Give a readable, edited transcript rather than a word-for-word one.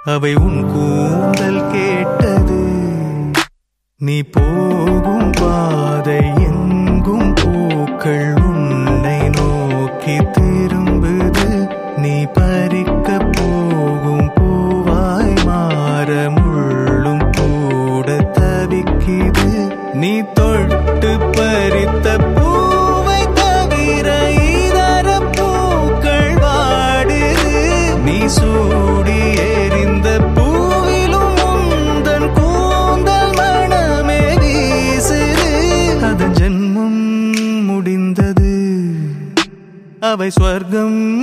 அவை உன் கூந்தல் கேட்டது. நீ போகும் பாதை எங்கும் பூக்கள் உன்னை நோக்கி திரும்புது. நீ பறிக்க போகும் பூவாய் மாற முள்ளும் கூட தவிக்குது. நீ தொட்டு பறித்த பூவை தவிர இதர பூக்கள் வாடுது. நீ சூடி எறிந்த பூவிலும் உந்தன் கூந்தல் மனமே வீசுது. அதன் ஜென்மம் முடிந்தது. அவை ஸ்வர்க்கம்